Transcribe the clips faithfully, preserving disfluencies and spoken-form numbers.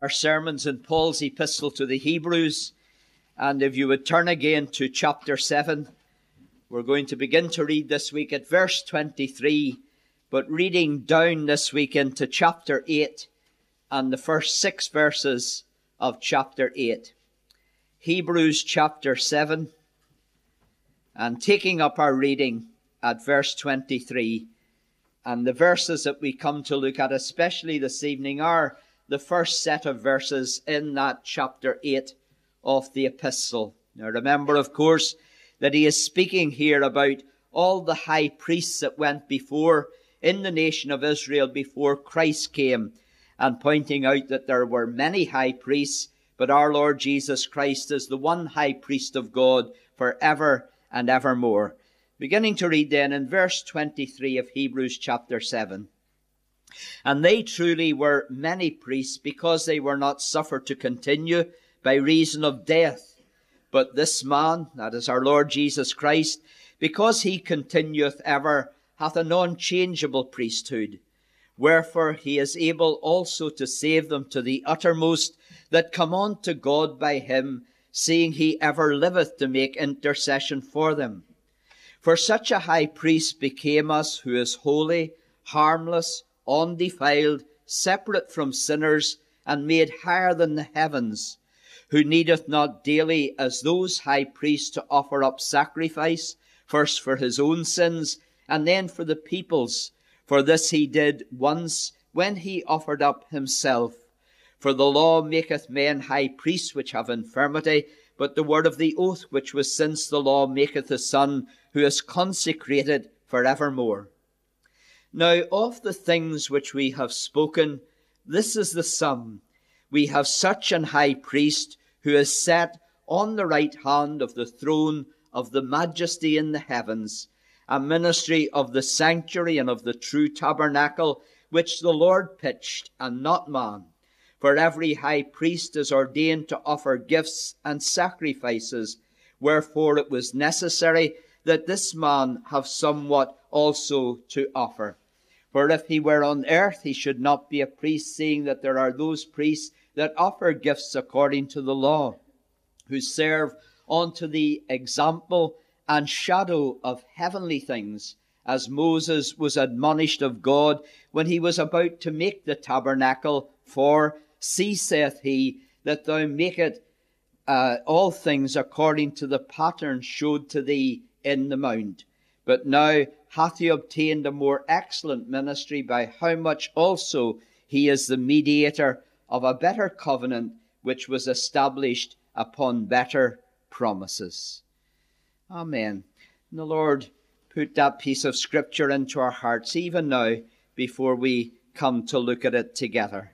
Our sermons in Paul's epistle to the Hebrews, and if you would turn again to chapter seven, we're going to begin to read this week at verse twenty-three, but reading down this week into chapter eight and the first six verses of chapter eight. Hebrews chapter seven, and taking up our reading at verse twenty-three, and the verses that we come to look at especially this evening are the first set of verses in that chapter eight of the epistle. Now remember, of course, that he is speaking here about all the high priests that went before in the nation of Israel before Christ came, and pointing out that there were many high priests, but our Lord Jesus Christ is the one high priest of God forever and evermore. Beginning to read then in verse twenty-three of Hebrews chapter seven. And they truly were many priests, because they were not suffered to continue by reason of death. But this man, that is our Lord Jesus Christ, because he continueth ever, hath an unchangeable priesthood. Wherefore he is able also to save them to the uttermost that come unto God by him, seeing he ever liveth to make intercession for them. For such a high priest became us, who is holy, harmless, undefiled, separate from sinners, and made higher than the heavens, who needeth not daily as those high priests to offer up sacrifice, first for his own sins, and then for the people's. For this he did once, when he offered up himself. For the law maketh men high priests which have infirmity, but the word of the oath which was since the law maketh the Son, who is consecrated for evermore. Now of the things which we have spoken, this is the sum. We have such an high priest, who is set on the right hand of the throne of the majesty in the heavens, a ministry of the sanctuary and of the true tabernacle, which the Lord pitched, and not man. For every high priest is ordained to offer gifts and sacrifices, wherefore it was necessary that this man have somewhat also to offer. For if he were on earth, he should not be a priest, seeing that there are those priests that offer gifts according to the law, who serve unto the example and shadow of heavenly things, as Moses was admonished of God when he was about to make the tabernacle. For, see, saith he, that thou make it uh, all things according to the pattern showed to thee in the mount. But now hath he obtained a more excellent ministry, by how much also he is the mediator of a better covenant, which was established upon better promises. Amen. And the Lord put that piece of scripture into our hearts even now, before we come to look at it together.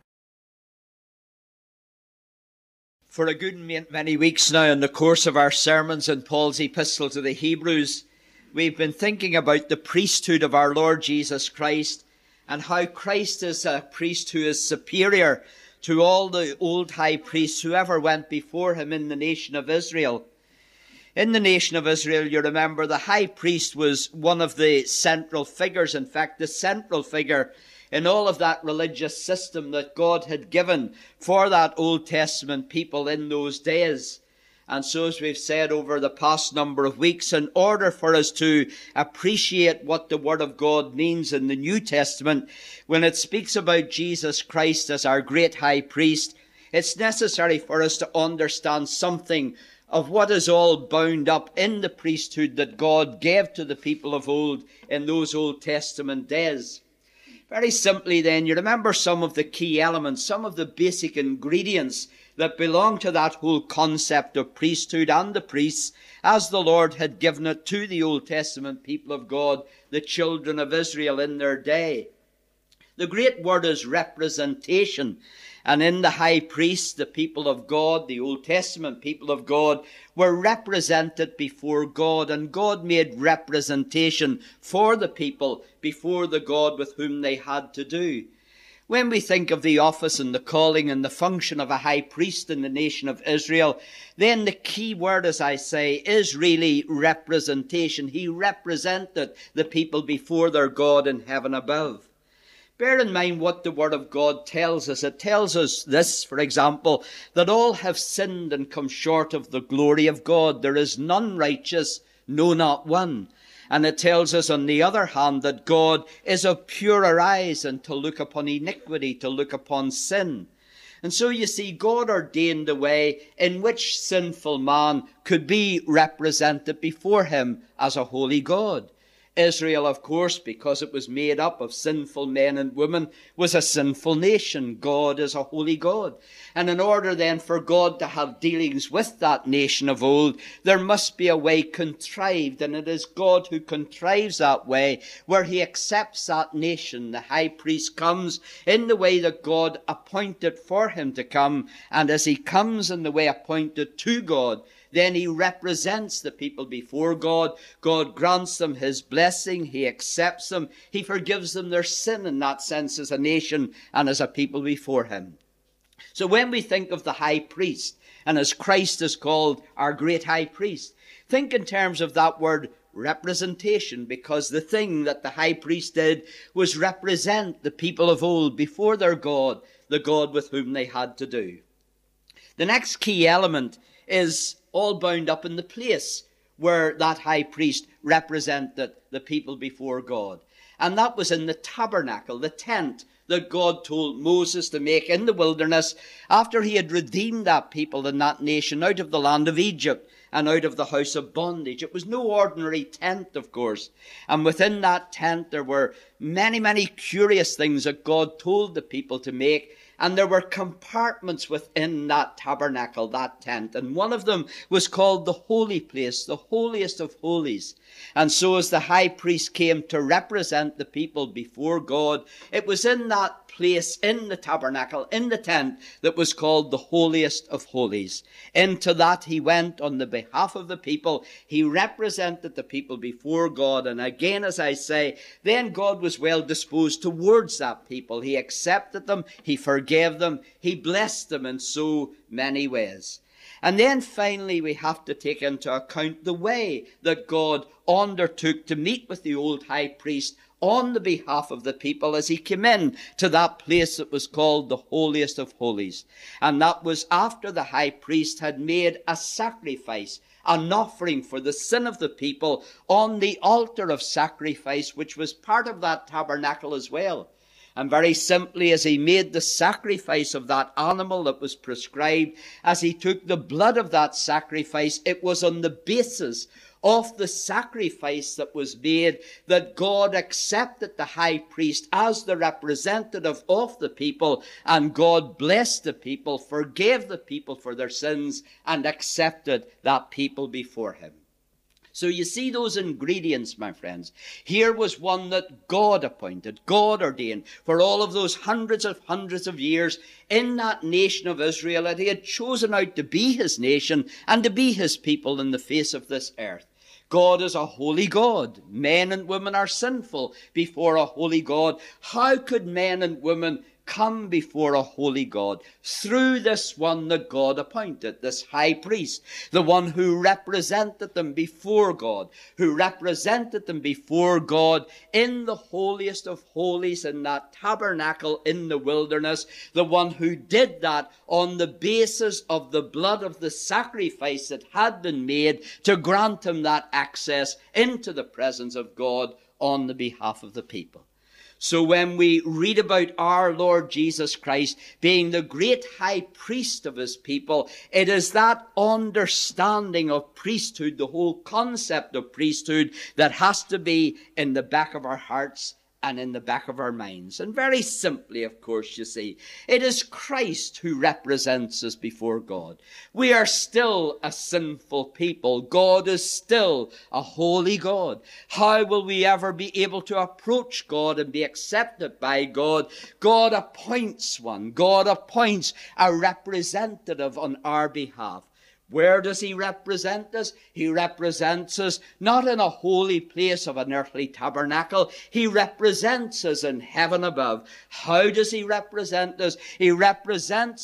For a good many weeks now, in the course of our sermons in Paul's epistle to the Hebrews, we've been thinking about the priesthood of our Lord Jesus Christ, and how Christ is a priest who is superior to all the old high priests who ever went before him in the nation of Israel. In the nation of Israel, you remember, the high priest was one of the central figures, in fact, the central figure in all of that religious system that God had given for that Old Testament people in those days. And so, as we've said over the past number of weeks, in order for us to appreciate what the Word of God means in the New Testament, when it speaks about Jesus Christ as our great high priest, it's necessary for us to understand something of what is all bound up in the priesthood that God gave to the people of old in those Old Testament days. Very simply then, you remember some of the key elements, some of the basic ingredients that belong to that whole concept of priesthood and the priests, as the Lord had given it to the Old Testament people of God, the children of Israel in their day. The great word is representation. And in the high priest, the people of God, the Old Testament people of God, were represented before God, and God made representation for the people before the God with whom they had to do. When we think of the office and the calling and the function of a high priest in the nation of Israel, then the key word, as I say, is really representation. He represented the people before their God in heaven above. Bear in mind what the Word of God tells us. It tells us this, for example, that all have sinned and come short of the glory of God. There is none righteous, no, not one. And it tells us, on the other hand, that God is of purer eyes and to look upon iniquity, to look upon sin. And so you see, God ordained a way in which sinful man could be represented before him as a holy God. Israel, of course, because it was made up of sinful men and women, was a sinful nation. God is a holy God. And in order then for God to have dealings with that nation of old, there must be a way contrived, and it is God who contrives that way, where he accepts that nation. The high priest comes in the way that God appointed for him to come, and as he comes in the way appointed to God, then he represents the people before God. God grants them his blessing. He accepts them. He forgives them their sin in that sense as a nation and as a people before him. So when we think of the high priest, and as Christ is called our great high priest, think in terms of that word representation, because the thing that the high priest did was represent the people of old before their God, the God with whom they had to do. The next key element is all bound up in the place where that high priest represented the people before God. And that was in the tabernacle, the tent that God told Moses to make in the wilderness after he had redeemed that people and that nation out of the land of Egypt and out of the house of bondage. It was no ordinary tent, of course. And within that tent there were many, many curious things that God told the people to make. And there were compartments within that tabernacle, that tent. And one of them was called the holy place, the holiest of holies. And so as the high priest came to represent the people before God, it was in that place, in the tabernacle, in the tent, that was called the holiest of holies. Into that he went on the behalf of the people. He represented the people before God. And again, as I say, then God was well disposed towards that people. He accepted them. He forgave them. He blessed them in so many ways. And then finally we have to take into account the way that God undertook to meet with the old high priest on the behalf of the people as he came in to that place that was called the holiest of holies. And that was after the high priest had made a sacrifice, an offering for the sin of the people on the altar of sacrifice, which was part of that tabernacle as well. And very simply, as he made the sacrifice of that animal that was prescribed, as he took the blood of that sacrifice, it was on the basis of the sacrifice that was made that God accepted the high priest as the representative of the people, and God blessed the people, forgave the people for their sins, and accepted that people before him. So you see those ingredients, my friends. Here was one that God appointed, God ordained for all of those hundreds of hundreds of years in that nation of Israel that he had chosen out to be his nation and to be his people in the face of this earth. God is a holy God. Men and women are sinful before a holy God. How could men and women come before a holy God? Through this one that God appointed, this high priest, the one who represented them before God, who represented them before God in the holiest of holies, in that tabernacle in the wilderness, the one who did that on the basis of the blood of the sacrifice that had been made to grant him that access into the presence of God on the behalf of the people. So when we read about our Lord Jesus Christ being the great high priest of his people, it is that understanding of priesthood, the whole concept of priesthood, that has to be in the back of our hearts and in the back of our minds. And very simply, of course, you see, it is Christ who represents us before God. We are still a sinful people. God is still a holy God. How will we ever be able to approach God and be accepted by God? God appoints one. God appoints a representative on our behalf. Where does he represent us? He represents us not in a holy place of an earthly tabernacle. He represents us in heaven above. How does he represent us? He represents us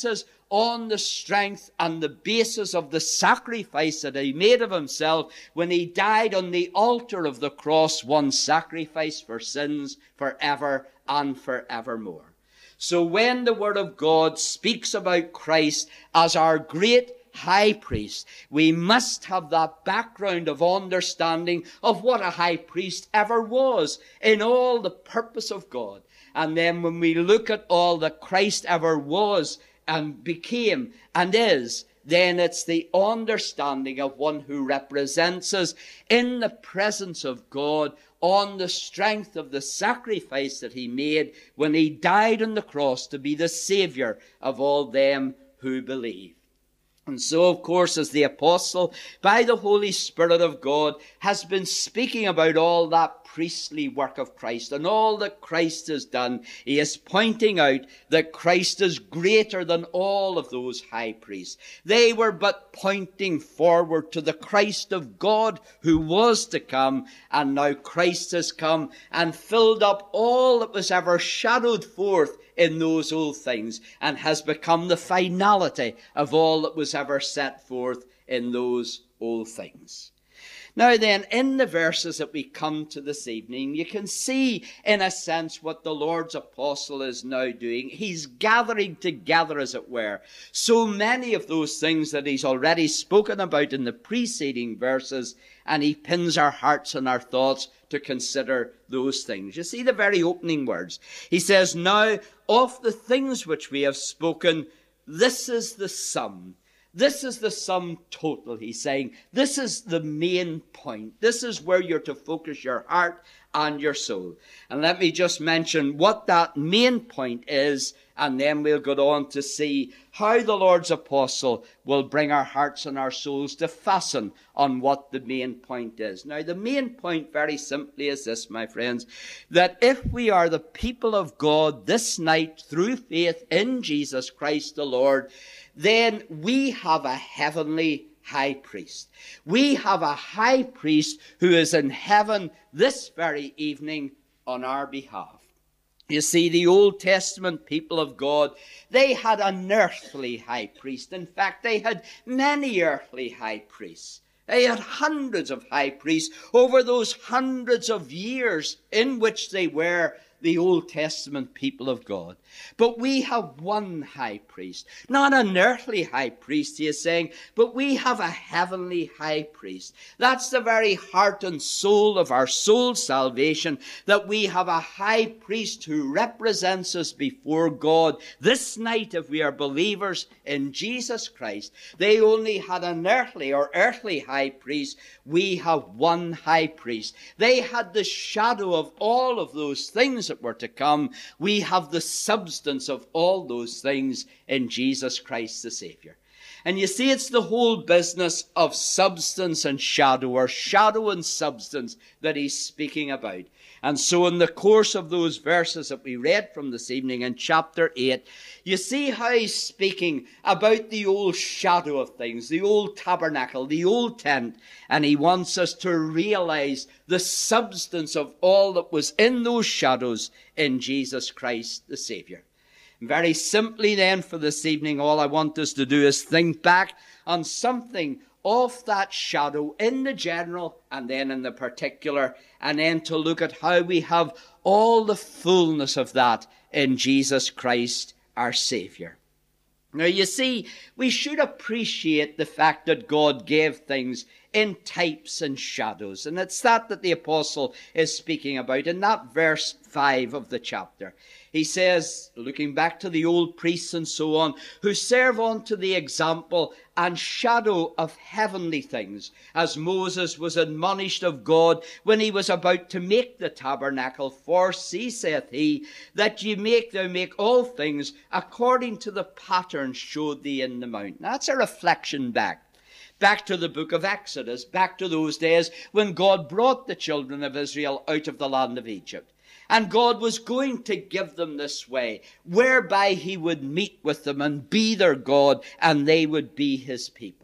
on the strength and the basis of the sacrifice that he made of himself when he died on the altar of the cross, one sacrifice for sins forever and forevermore. So when the Word of God speaks about Christ as our great high priest, we must have that background of understanding of what a high priest ever was in all the purpose of God. And then when we look at all that Christ ever was and became and is, then it's the understanding of one who represents us in the presence of God on the strength of the sacrifice that he made when he died on the cross to be the Savior of all them who believe. And so, of course, as the apostle, by the Holy Spirit of God, has been speaking about all that priestly work of Christ and all that Christ has done, he is pointing out that Christ is greater than all of those high priests. They were but pointing forward to the Christ of God who was to come, and now Christ has come and filled up all that was ever shadowed forth in those old things, and has become the finality of all that was ever set forth in those old things. Now then, in the verses that we come to this evening, you can see, in a sense, what the Lord's apostle is now doing. He's gathering together, as it were, so many of those things that he's already spoken about in the preceding verses, and he pins our hearts and our thoughts to consider those things. You see the very opening words. He says, "Now, of the things which we have spoken, this is the sum." This is the sum total, he's saying. This is the main point. This is where you're to focus your heart and your soul. And let me just mention what that main point is, and then we'll go on to see how the Lord's apostle will bring our hearts and our souls to fasten on what the main point is. Now, the main point very simply is this, my friends, that if we are the people of God this night through faith in Jesus Christ the Lord, then we have a heavenly high priest. We have a high priest who is in heaven this very evening on our behalf. You see, the Old Testament people of God, they had an earthly high priest. In fact, they had many earthly high priests. They had hundreds of high priests over those hundreds of years in which they were the Old Testament people of God. But we have one high priest, not an earthly high priest, he is saying, but we have a heavenly high priest. That's the very heart and soul of our soul's salvation, that we have a high priest who represents us before God this night if we are believers in Jesus Christ. They only had an earthly or earthly high priest. We have one high priest. They had the shadow of all of those things that were to come. We have the substance of all those things in Jesus Christ the Savior. And you see, it's the whole business of substance and shadow, or shadow and substance, that he's speaking about. And so in the course of those verses that we read from this evening in chapter eight, you see how he's speaking about the old shadow of things, the old tabernacle, the old tent, and he wants us to realize the substance of all that was in those shadows in Jesus Christ the Savior. Very simply then, for this evening, all I want us to do is think back on something of that shadow in the general and then in the particular, and then to look at how we have all the fullness of that in Jesus Christ our Savior. Now, you see, we should appreciate the fact that God gave things in types and shadows. And it's that that the apostle is speaking about in that verse five of the chapter. He says, looking back to the old priests and so on, who serve unto the example and shadow of heavenly things, as Moses was admonished of God when he was about to make the tabernacle. For see, saith he, that ye make thou make all things according to the pattern showed thee in the mount. Now, that's a reflection back. Back to the book of Exodus, back to those days when God brought the children of Israel out of the land of Egypt. And God was going to give them this way, whereby he would meet with them and be their God, and they would be his people.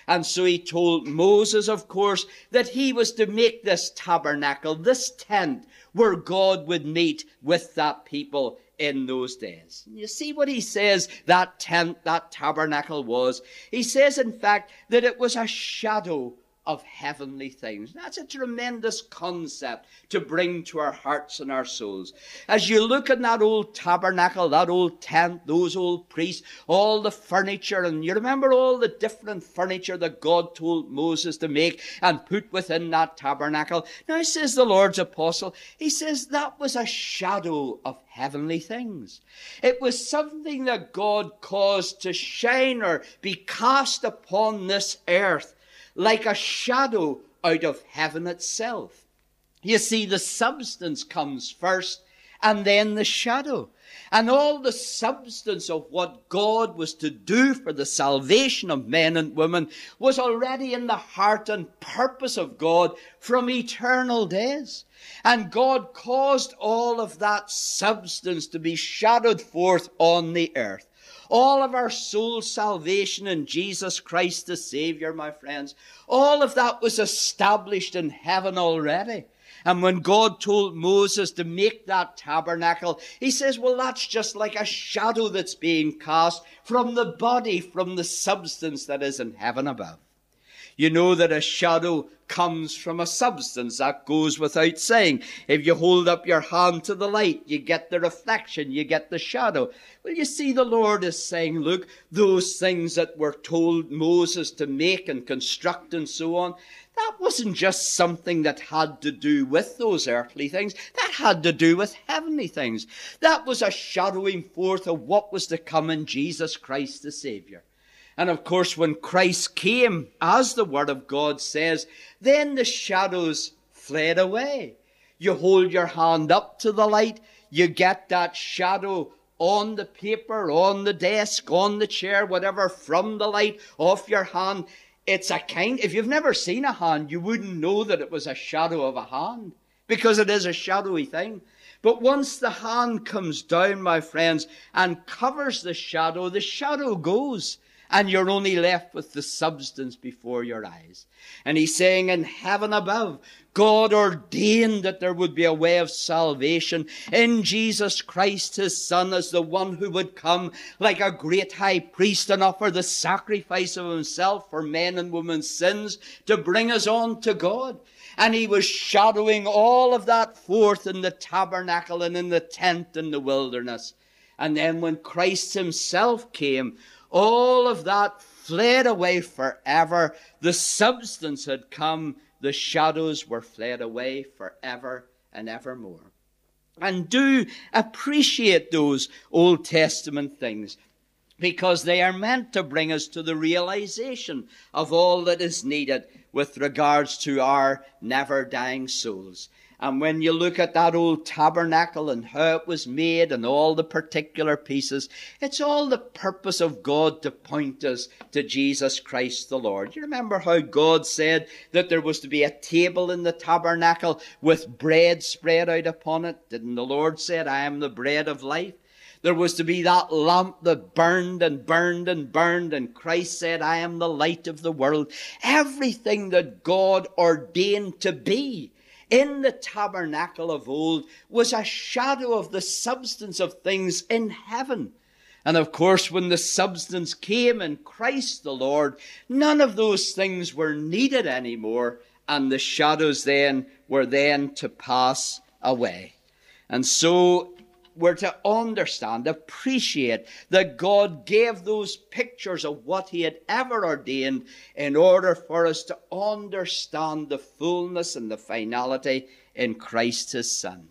And so he told Moses, of course, that he was to make this tabernacle, this tent, where God would meet with that people in those days. You see what he says that tent, that tabernacle was? He says, in fact, that it was a shadow of heavenly things. That's a tremendous concept to bring to our hearts and our souls. As you look at that old tabernacle, that old tent, those old priests, all the furniture, and you remember all the different furniture that God told Moses to make and put within that tabernacle. Now, says the Lord's apostle, he says that was a shadow of heavenly things. It was something that God caused to shine or be cast upon this earth like a shadow out of heaven itself. You see, the substance comes first and then the shadow. And all the substance of what God was to do for the salvation of men and women was already in the heart and purpose of God from eternal days. And God caused all of that substance to be shadowed forth on the earth. All of our soul salvation in Jesus Christ the Savior, my friends, all of that was established in heaven already. And when God told Moses to make that tabernacle, he says, well, that's just like a shadow that's being cast from the body, from the substance that is in heaven above. You know that a shadow comes from a substance. That goes without saying. If you hold up your hand to the light, you get the reflection, you get the shadow. Well, you see, the Lord is saying, look, those things that were told Moses to make and construct and so on, that wasn't just something that had to do with those earthly things. That had to do with heavenly things. That was a shadowing forth of what was to come in Jesus Christ the Savior. And of course, when Christ came, as the Word of God says, then the shadows fled away. You hold your hand up to the light, you get that shadow on the paper, on the desk, on the chair, whatever, from the light, off your hand. It's a kind, if you've never seen a hand, you wouldn't know that it was a shadow of a hand, because it is a shadowy thing. But once the hand comes down, my friends, and covers the shadow, the shadow goes. And you're only left with the substance before your eyes. And he's saying, in heaven above, God ordained that there would be a way of salvation in Jesus Christ, his Son, as the one who would come like a great high priest and offer the sacrifice of himself for men and women's sins to bring us on to God. And he was shadowing all of that forth in the tabernacle and in the tent in the wilderness. And then when Christ himself came, all of that fled away forever. The substance had come. The shadows were fled away forever and evermore. And do appreciate those Old Testament things, because they are meant to bring us to the realization of all that is needed with regards to our never-dying souls. And when you look at that old tabernacle and how it was made and all the particular pieces, it's all the purpose of God to point us to Jesus Christ the Lord. You remember how God said that there was to be a table in the tabernacle with bread spread out upon it? Didn't the Lord say, I am the bread of life? There was to be that lamp that burned and burned and burned, and Christ said, I am the light of the world. Everything that God ordained to be in the tabernacle of old was a shadow of the substance of things in heaven. And of course, when the substance came in Christ the Lord, none of those things were needed anymore, and the shadows then were then to pass away. And so we're to understand, appreciate that God gave those pictures of what he had ever ordained in order for us to understand the fullness and the finality in Christ his Son.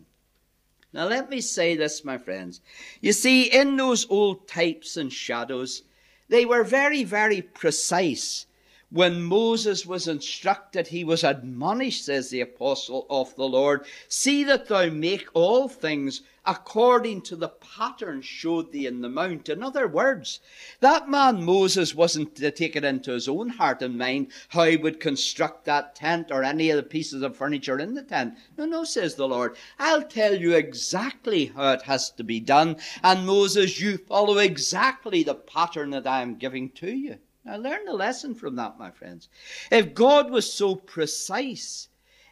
Now let me say this, my friends. You see, in those old types and shadows, they were very, very precise. When Moses was instructed, he was admonished, says the apostle of the Lord, see that thou make all things according to the pattern showed thee in the mount. In other words, that man Moses wasn't to take it into his own heart and mind how he would construct that tent or any of the pieces of furniture in the tent. No, no, says the Lord. I'll tell you exactly how it has to be done. And Moses, you follow exactly the pattern that I am giving to you. Now learn the lesson from that, my friends. If God was so precise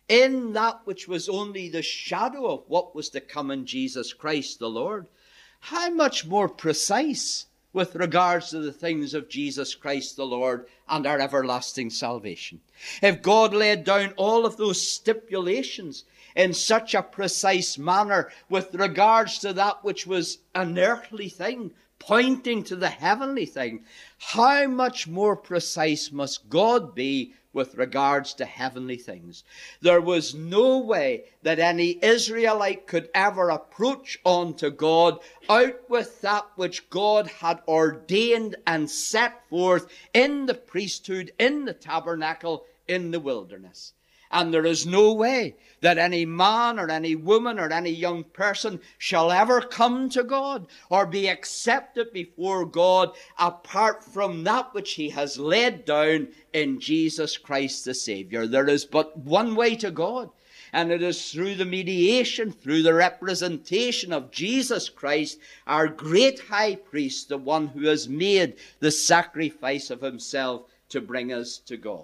in that which was only the shadow of what was to come in Jesus Christ the Lord, how much more precise with regards to the things of Jesus Christ the Lord and our everlasting salvation. If God laid down all of those stipulations in such a precise manner with regards to that which was an earthly thing, pointing to the heavenly thing, how much more precise must God be with regards to heavenly things? There was no way that any Israelite could ever approach unto God out with that which God had ordained and set forth in the priesthood, in the tabernacle, in the wilderness. And there is no way that any man or any woman or any young person shall ever come to God or be accepted before God apart from that which he has laid down in Jesus Christ the Savior. There is but one way to God, and it is through the mediation, through the representation of Jesus Christ, our great high priest, the one who has made the sacrifice of himself to bring us to God.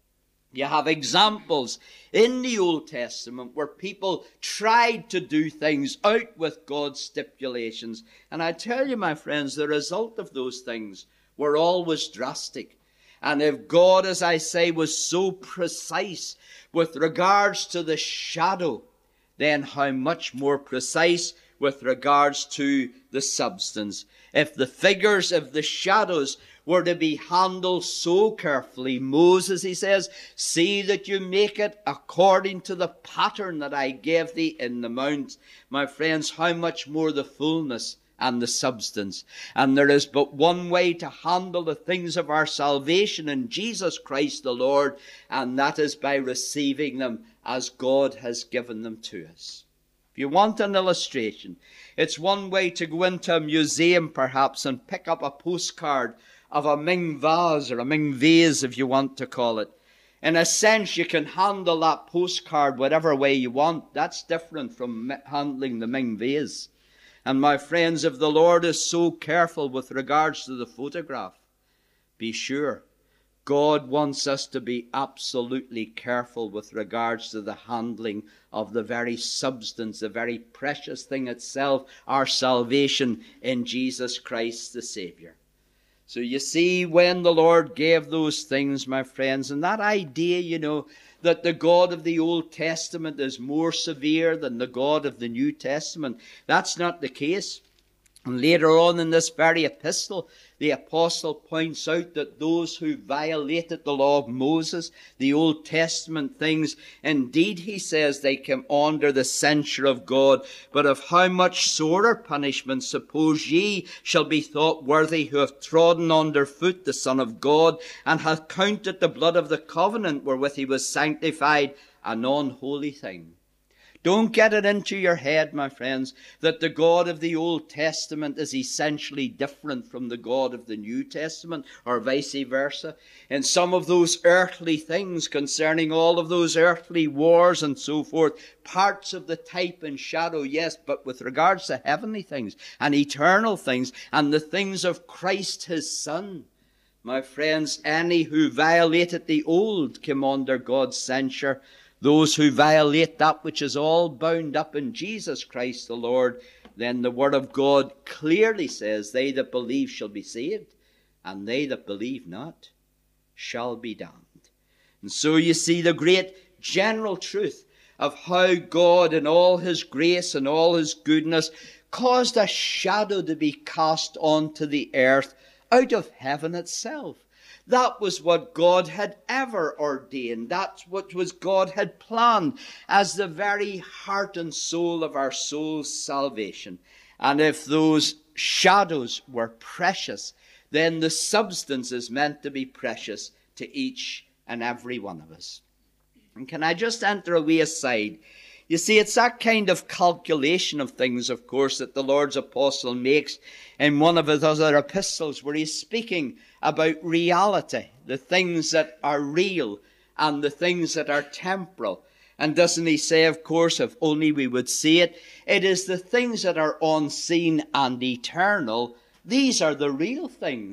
You have examples in the Old Testament where people tried to do things out with God's stipulations. And I tell you, my friends, the result of those things were always drastic. And if God, as I say, was so precise with regards to the shadow, then how much more precise with regards to the substance. If the figures of the shadows were to be handled so carefully, Moses, he says, see that you make it according to the pattern that I gave thee in the mount. My friends, how much more the fullness and the substance. And there is but one way to handle the things of our salvation in Jesus Christ the Lord, and that is by receiving them as God has given them to us. If you want an illustration, it's one way to go into a museum perhaps and pick up a postcard of a Ming vase, or a Ming vase if you want to call it. In a sense, you can handle that postcard whatever way you want. That's different from handling the Ming vase. And my friends, if the Lord is so careful with regards to the photograph, be sure God wants us to be absolutely careful with regards to the handling of the very substance, the very precious thing itself, our salvation in Jesus Christ the Savior. So you see, when the Lord gave those things, my friends, and that idea, you know, that the God of the Old Testament is more severe than the God of the New Testament, that's not the case. And later on in this very epistle, the apostle points out that those who violated the law of Moses, the Old Testament things, indeed, he says, they came under the censure of God. But of how much sorer punishment, suppose ye, shall be thought worthy who have trodden under foot the Son of God, and hath counted the blood of the covenant wherewith he was sanctified an unholy thing. Don't get it into your head, my friends, that the God of the Old Testament is essentially different from the God of the New Testament, or vice versa. In some of those earthly things concerning all of those earthly wars and so forth, parts of the type and shadow, yes, but with regards to heavenly things and eternal things and the things of Christ his Son, my friends, any who violated the old came under God's censure. Those who violate that which is all bound up in Jesus Christ the Lord, then the Word of God clearly says, they that believe shall be saved, and they that believe not shall be damned. And so you see the great general truth of how God in all his grace and all his goodness caused a shadow to be cast onto the earth out of heaven itself. That was what God had ever ordained. That's what was God had planned as the very heart and soul of our soul's salvation. And if those shadows were precious, then the substance is meant to be precious to each and every one of us. And can I just enter a wee aside? You see, it's that kind of calculation of things, of course, that the Lord's apostle makes in one of his other epistles, where he's speaking about reality, the things that are real and the things that are temporal. And doesn't he say, of course, if only we would see it, it is the things that are unseen and eternal. These are the real things.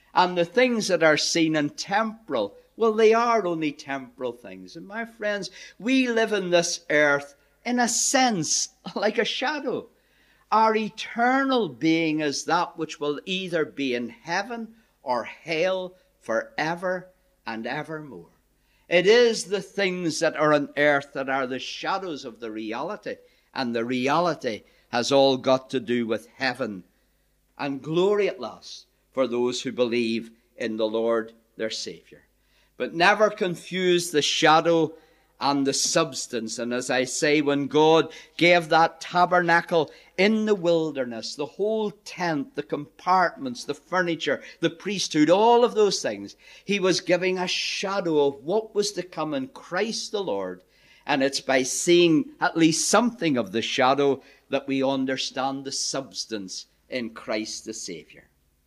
And the things that are seen and temporal, well, they are only temporal things. And my friends, we live in this earth in a sense like a shadow. Our eternal being is that which will either be in heaven or hell forever and evermore. It is the things that are on earth that are the shadows of the reality. And the reality has all got to do with heaven and glory at last for those who believe in the Lord their Savior. But never confuse the shadow and the substance. And as I say, when God gave that tabernacle in the wilderness, the whole tent, the compartments, the furniture, the priesthood, all of those things, he was giving a shadow of what was to come in Christ the Lord. And it's by seeing at least something of the shadow that we understand the substance in Christ the Savior.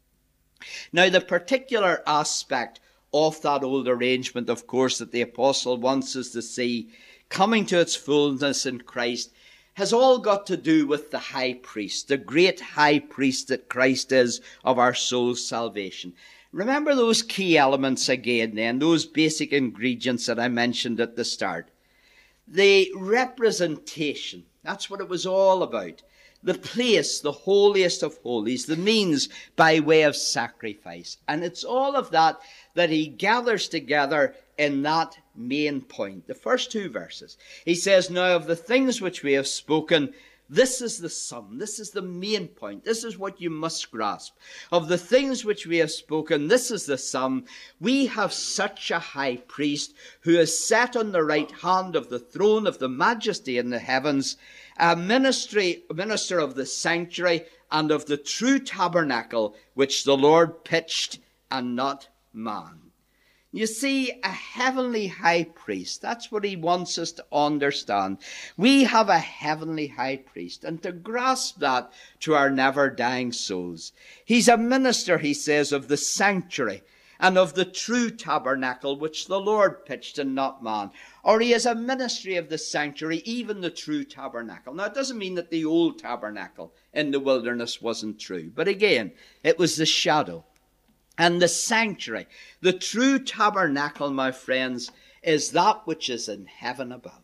Now, the particular aspect of that old arrangement, of course, that the apostle wants us to see coming to its fullness in Christ, has all got to do with the high priest, the great high priest that Christ is of our soul's salvation. Remember those key elements again then, those basic ingredients that I mentioned at the start. The representation, that's what it was all about. The place, the holiest of holies, the means by way of sacrifice. And it's all of that that he gathers together in that main point. The first two verses. He says, now of the things which we have spoken, this is the sum. This is the main point. This is what you must grasp. Of the things which we have spoken, this is the sum. We have such a high priest who is set on the right hand of the throne of the majesty in the heavens, a ministry, minister of the sanctuary and of the true tabernacle which the Lord pitched and not man. You see, a heavenly high priest, that's what he wants us to understand. We have a heavenly high priest, and to grasp that to our never-dying souls. He's a minister, he says, of the sanctuary and of the true tabernacle which the Lord pitched and not man. Or he is a ministry of the sanctuary, even the true tabernacle. Now, it doesn't mean that the old tabernacle in the wilderness wasn't true. But again, it was the shadow. And the sanctuary, the true tabernacle, my friends, is that which is in heaven above.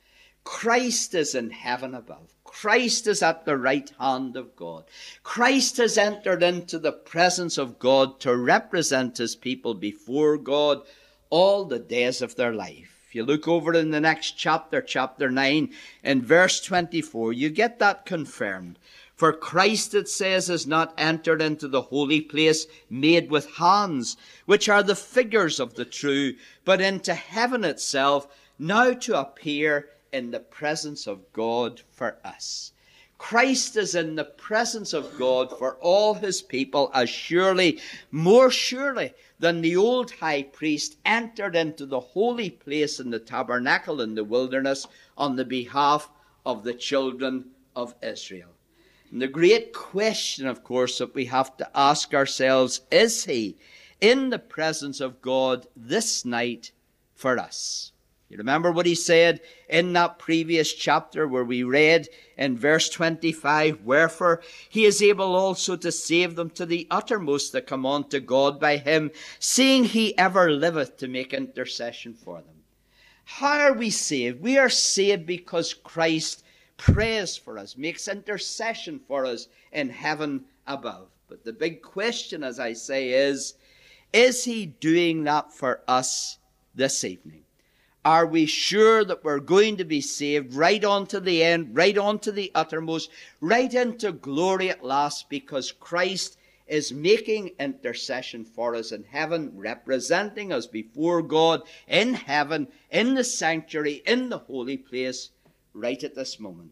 Christ is in heaven above. Christ is at the right hand of God. Christ has entered into the presence of God to represent his people before God all the days of their life. If you look over in the next chapter, chapter nine, in verse twenty-four, you get that confirmed. For Christ, it says, has not entered into the holy place made with hands, which are the figures of the true, but into heaven itself, now to appear in the presence of God for us. Christ is in the presence of God for all his people as surely, more surely than the old high priest entered into the holy place in the tabernacle in the wilderness on the behalf of the children of Israel. And the great question, of course, that we have to ask ourselves, is he in the presence of God this night for us? You remember what he said in that previous chapter where we read in verse twenty-five, wherefore he is able also to save them to the uttermost that come unto God by him, seeing he ever liveth to make intercession for them. How are we saved? We are saved because Christ prays for us, makes intercession for us in heaven above. But the big question, as I say, is, is he doing that for us this evening? Are we sure that we're going to be saved right on to the end, right on to the uttermost, right into glory at last, because Christ is making intercession for us in heaven, representing us before God in heaven, in the sanctuary, in the holy place, right at this moment?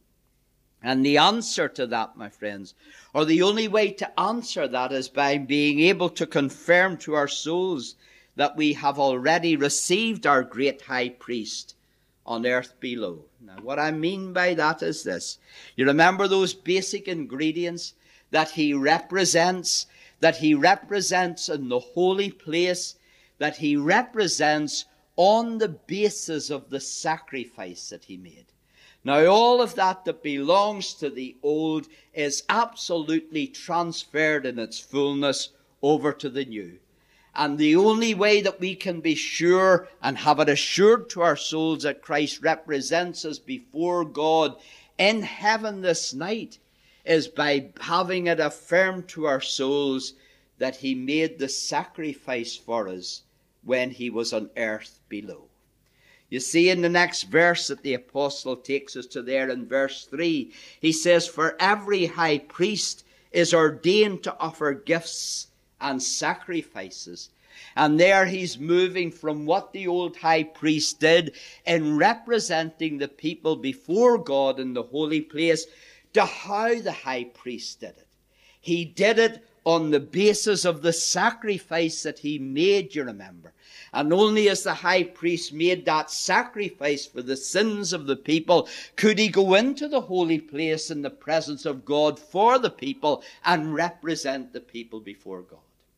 And the answer to that, my friends, or the only way to answer that, is by being able to confirm to our souls that we have already received our great high priest on earth below. Now, what I mean by that is this. You remember those basic ingredients that he represents, that he represents in the holy place, that he represents on the basis of the sacrifice that he made. Now, all of that that belongs to the old is absolutely transferred in its fullness over to the new. And the only way that we can be sure and have it assured to our souls that Christ represents us before God in heaven this night is by having it affirmed to our souls that he made the sacrifice for us when he was on earth below. You see in the next verse that the apostle takes us to there in verse three, he says, "For every high priest is ordained to offer gifts and sacrifices." And there he's moving from what the old high priest did in representing the people before God in the holy place to how the high priest did it. He did it on the basis of the sacrifice that he made, you remember. And only as the high priest made that sacrifice for the sins of the people could he go into the holy place in the presence of God for the people and represent the people before God.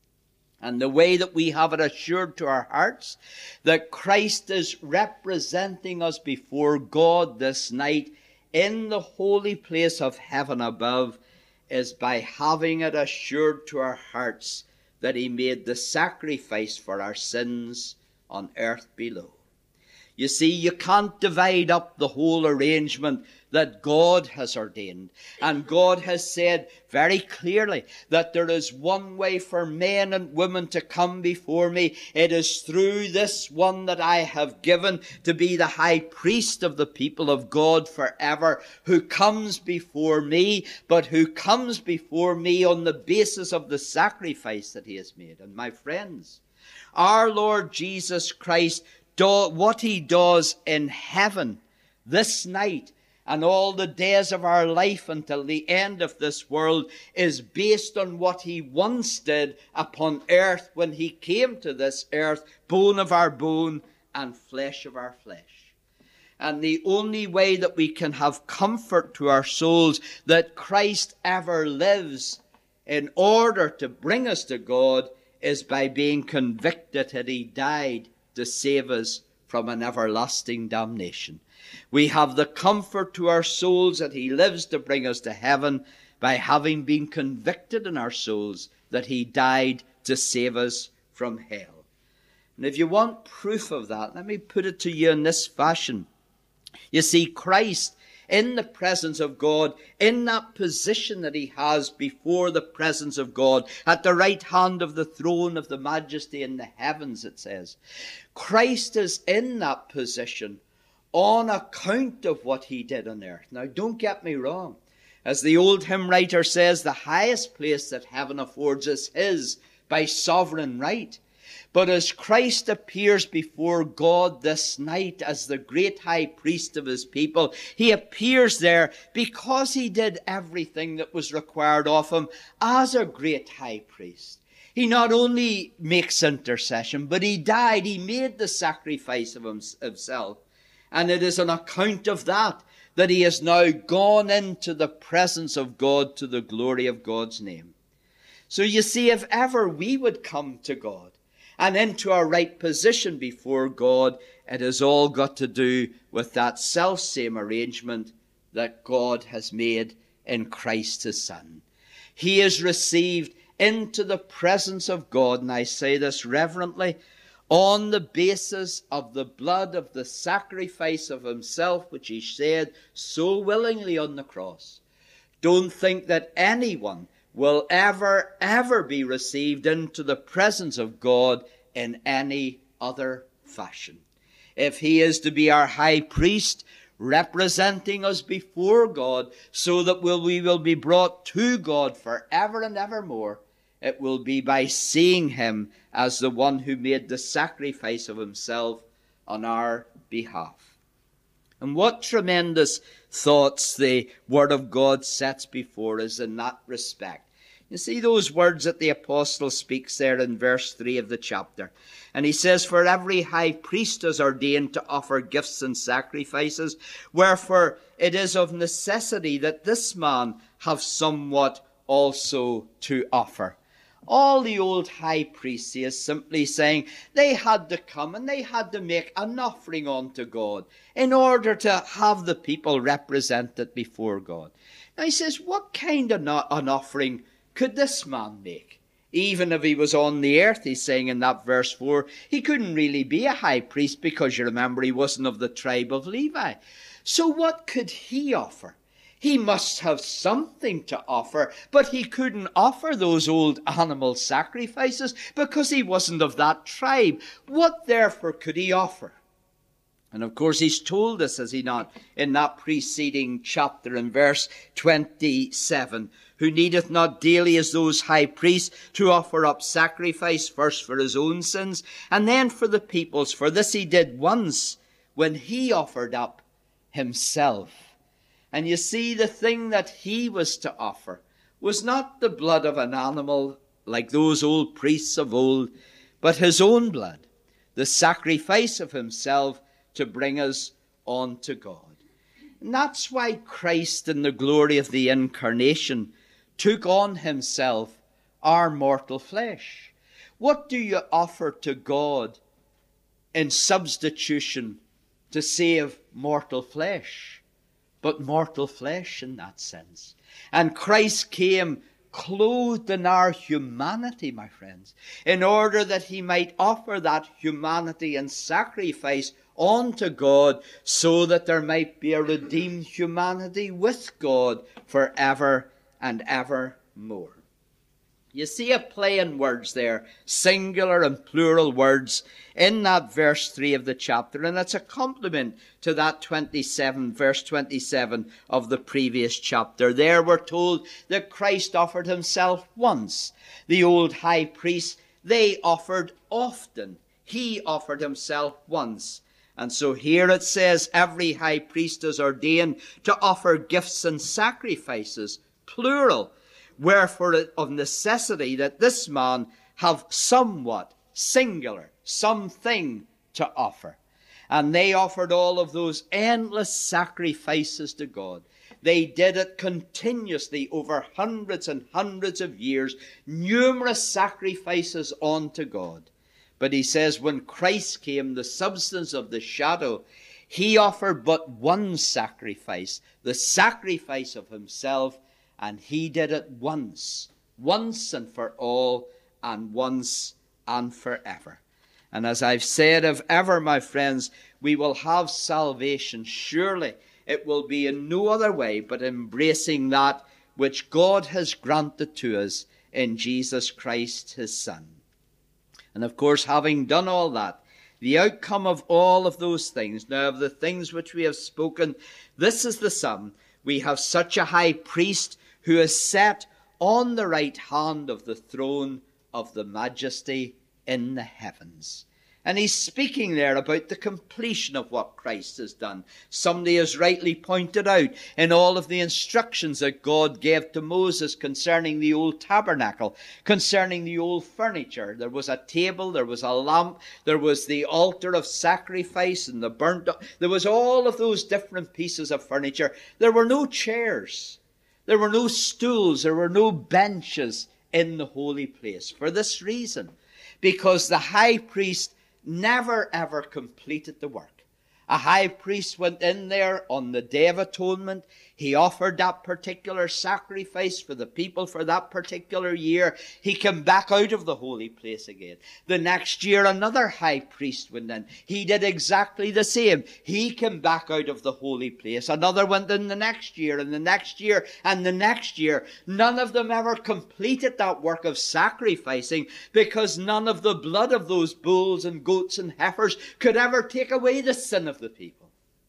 And the way that we have it assured to our hearts that Christ is representing us before God this night in the holy place of heaven above is by having it assured to our hearts that he made the sacrifice for our sins on earth below. You see, you can't divide up the whole arrangement that God has ordained. And God has said very clearly that there is one way for men and women to come before me. It is through this one that I have given to be the high priest of the people of God forever, who comes before me, but who comes before me on the basis of the sacrifice that he has made. And my friends, our Lord Jesus Christ, do, what he does in heaven this night and all the days of our life until the end of this world is based on what he once did upon earth when he came to this earth, bone of our bone and flesh of our flesh. And the only way that we can have comfort to our souls that Christ ever lives in order to bring us to God is by being convicted that he died to save us from an everlasting damnation. We have the comfort to our souls that he lives to bring us to heaven by having been convicted in our souls that he died to save us from hell. And if you want proof of that, let me put it to you in this fashion. You see, Christ, in the presence of God, in that position that he has before the presence of God, at the right hand of the throne of the majesty in the heavens, it says. Christ is in that position on account of what he did on earth. Now, don't get me wrong. As the old hymn writer says, the highest place that heaven affords is his by sovereign right. But as Christ appears before God this night as the great high priest of his people, he appears there because he did everything that was required of him as a great high priest. He not only makes intercession, but he died. He made the sacrifice of himself. And it is on account of that that he has now gone into the presence of God to the glory of God's name. So you see, if ever we would come to God and into our right position before God, it has all got to do with that self-same arrangement that God has made in Christ his Son. He is received into the presence of God, and I say this reverently, on the basis of the blood of the sacrifice of himself, which he shed so willingly on the cross. Don't think that anyone will ever, ever be received into the presence of God in any other fashion. If he is to be our high priest, representing us before God, so that we will be brought to God forever and evermore, it will be by seeing him as the one who made the sacrifice of himself on our behalf. And what tremendous thoughts the Word of God sets before us in that respect. You see those words that the apostle speaks there in verse three of the chapter. And he says, "For every high priest is ordained to offer gifts and sacrifices, wherefore it is of necessity that this man have somewhat also to offer." All the old high priests, he is simply saying, they had to come and they had to make an offering unto God in order to have the people represented before God. Now he says, what kind of an offering could this man make? Even if he was on the earth, he's saying in that verse four, he couldn't really be a high priest because you remember he wasn't of the tribe of Levi. So what could he offer? He must have something to offer, but he couldn't offer those old animal sacrifices because he wasn't of that tribe. What therefore could he offer? And of course he's told us, has he not, in that preceding chapter in verse twenty-seven, who needeth not daily as those high priests to offer up sacrifice, first for his own sins, and then for the people's. For this he did once, when he offered up himself. And you see, the thing that he was to offer was not the blood of an animal like those old priests of old, but his own blood, the sacrifice of himself to bring us on to God. And that's why Christ, in the glory of the incarnation, took on himself our mortal flesh. What do you offer to God in substitution to save mortal flesh? But mortal flesh in that sense. And Christ came clothed in our humanity, my friends, in order that he might offer that humanity and sacrifice unto God, so that there might be a redeemed humanity with God forever and evermore. You see a play in words there, singular and plural words, in that verse three of the chapter, and it's a complement to that twenty-seven, verse twenty-seven of the previous chapter. There we're told that Christ offered himself once. The old high priests, they offered often. He offered himself once. And so here it says, every high priest is ordained to offer gifts and sacrifices, plural. Wherefore it of necessity that this man have somewhat, singular, something to offer. And they offered all of those endless sacrifices to God. They did it continuously over hundreds and hundreds of years, numerous sacrifices unto God. But he says, when Christ came, the substance of the shadow, he offered but one sacrifice, the sacrifice of himself. And he did it once, once and for all, and once and forever. And as I've said, if ever, my friends, we will have salvation, surely it will be in no other way but embracing that which God has granted to us in Jesus Christ, his Son. And of course, having done all that, the outcome of all of those things, now of the things which we have spoken, this is the sum. We have such a high priest who is set on the right hand of the throne of the majesty in the heavens. And he's speaking there about the completion of what Christ has done. Somebody has rightly pointed out in all of the instructions that God gave to Moses concerning the old tabernacle, concerning the old furniture. There was a table, there was a lamp, there was the altar of sacrifice and the burnt. There was all of those different pieces of furniture. There were no chairs. There were no stools, there were no benches in the holy place. For this reason, because the high priest never ever completed the work. A high priest went in there on the Day of Atonement. He offered that particular sacrifice for the people for that particular year. He came back out of the holy place again. The next year, another high priest went in. He did exactly the same. He came back out of the holy place. Another went in the next year, and the next year, and the next year. None of them ever completed that work of sacrificing, because none of the blood of those bulls and goats and heifers could ever take away the sin of the people.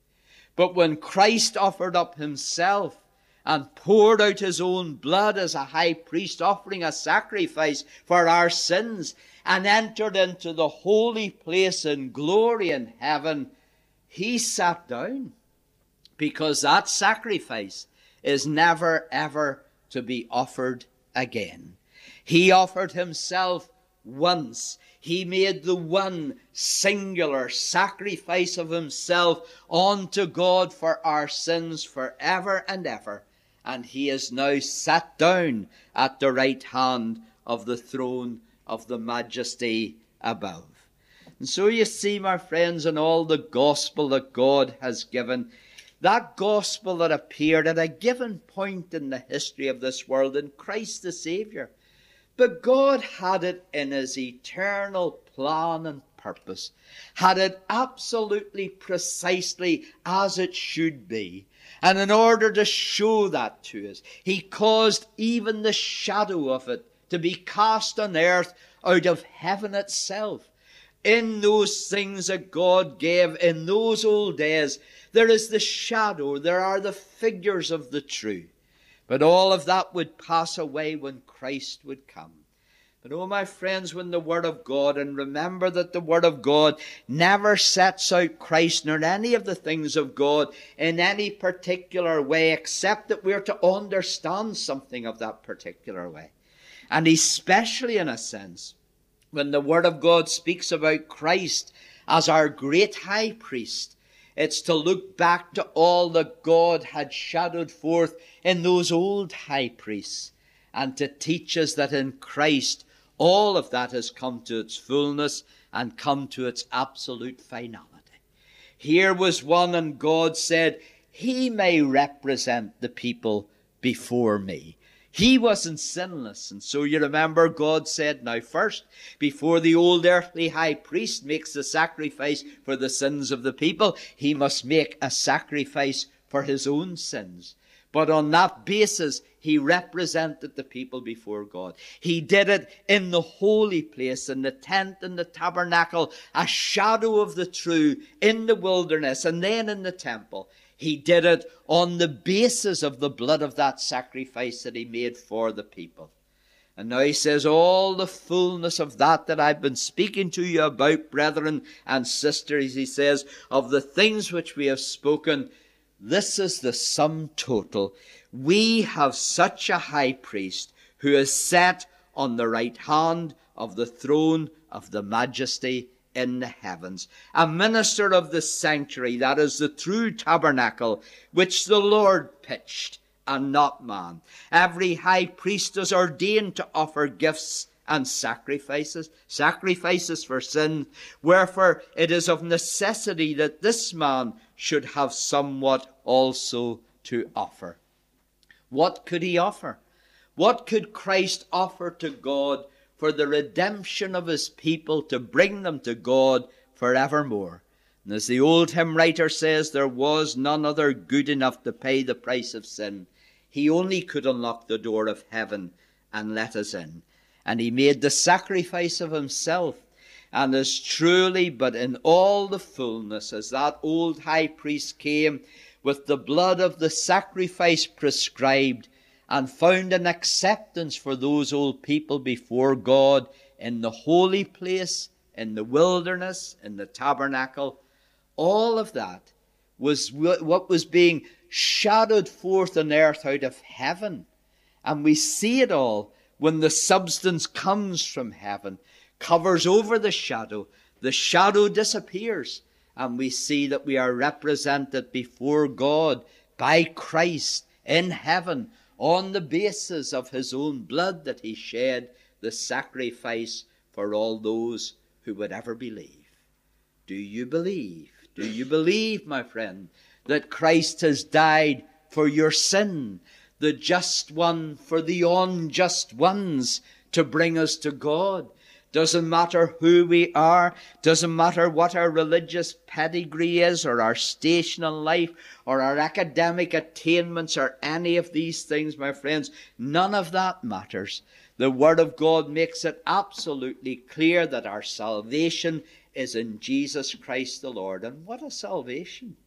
But when Christ offered up himself and poured out his own blood as a high priest, offering a sacrifice for our sins, and entered into the holy place in glory in heaven, he sat down, because that sacrifice is never ever to be offered again. He offered himself once. He made the one singular sacrifice of himself unto God for our sins forever and ever. And he is now sat down at the right hand of the throne of the majesty above. And so you see, my friends, in all the gospel that God has given, that gospel that appeared at a given point in the history of this world in Christ the Saviour, But God had it in his eternal plan and purpose, had it absolutely precisely as it should be. And in order to show that to us, he caused even the shadow of it to be cast on earth out of heaven itself. In those things that God gave in those old days, there is the shadow, there are the figures of the true. But all of that would pass away when Christ would come. But oh, my friends, when the Word of God, and remember that the Word of God never sets out Christ nor any of the things of God in any particular way, except that we're to understand something of that particular way. And especially in a sense, when the Word of God speaks about Christ as our great high priest, it's to look back to all that God had shadowed forth in those old high priests, and to teach us that in Christ all of that has come to its fullness and come to its absolute finality. Here was one, and God said, he may represent the people before me. He wasn't sinless. And so you remember God said, now first, before the old earthly high priest makes the sacrifice for the sins of the people, he must make a sacrifice for his own sins. But on that basis, he represented the people before God. He did it in the holy place, in the tent and the tabernacle, a shadow of the true, in the wilderness, and then in the temple. He did it on the basis of the blood of that sacrifice that he made for the people. And now he says, all the fullness of that that I've been speaking to you about, brethren and sisters, he says, of the things which we have spoken, this is the sum total. We have such a high priest who is set on the right hand of the throne of the majesty in the heavens, a minister of the sanctuary, that is the true tabernacle, which the Lord pitched, and not man. Every high priest is ordained to offer gifts and sacrifices, sacrifices for sin. Wherefore it is of necessity that this man should have somewhat also to offer. What could he offer? What could Christ offer to God for the redemption of his people, to bring them to God forevermore? And as the old hymn writer says, there was none other good enough to pay the price of sin. He only could unlock the door of heaven and let us in. And he made the sacrifice of himself. And as truly, but in all the fullness, as that old high priest came with the blood of the sacrifice prescribed, and found an acceptance for those old people before God in the holy place, in the wilderness, in the tabernacle. All of that was what was being shadowed forth on earth out of heaven. And we see it all when the substance comes from heaven, covers over the shadow. The shadow disappears, and we see that we are represented before God by Christ in heaven, on the basis of his own blood that he shed, the sacrifice for all those who would ever believe. Do you believe? Do you believe, my friend, that Christ has died for your sin, the just one for the unjust ones, to bring us to God? Doesn't matter who we are, doesn't matter what our religious pedigree is, or our station in life, or our academic attainments, or any of these things, my friends. None of that matters. The Word of God makes it absolutely clear that our salvation is in Jesus Christ the Lord. And what a salvation!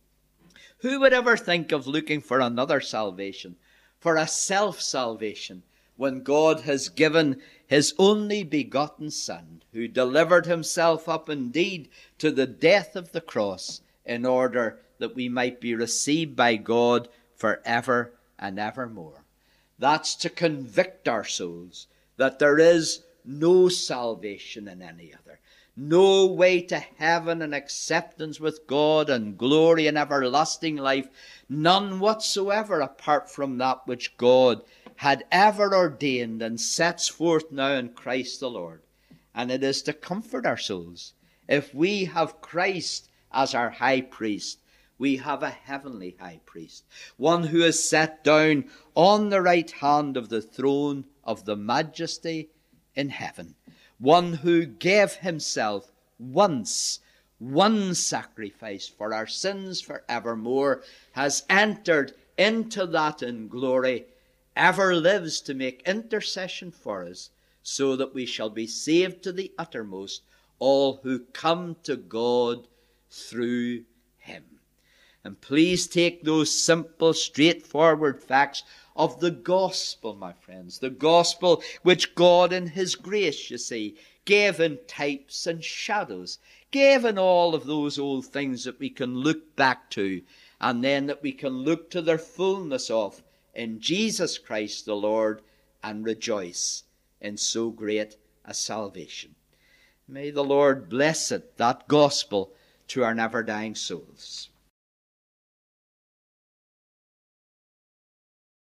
Who would ever think of looking for another salvation, for a self-salvation, when God has given his only begotten Son, who delivered himself up indeed to the death of the cross, in order that we might be received by God forever and evermore? That's to convict our souls that there is no salvation in any other, no way to heaven and acceptance with God and glory and everlasting life, none whatsoever apart from that which God had ever ordained and sets forth now in Christ the Lord. And it is to comfort our souls. If we have Christ as our high priest, we have a heavenly high priest, one who is set down on the right hand of the throne of the majesty in heaven, one who gave himself once, one sacrifice for our sins forevermore, has entered into that in glory, ever lives to make intercession for us, so that we shall be saved to the uttermost, all who come to God through him. And please take those simple, straightforward facts of the gospel, my friends, the gospel which God in his grace, you see, gave in types and shadows, gave in all of those old things that we can look back to, and then that we can look to their fullness of in Jesus Christ the Lord, and rejoice in so great a salvation. May the Lord bless it, that gospel, to our never-dying souls.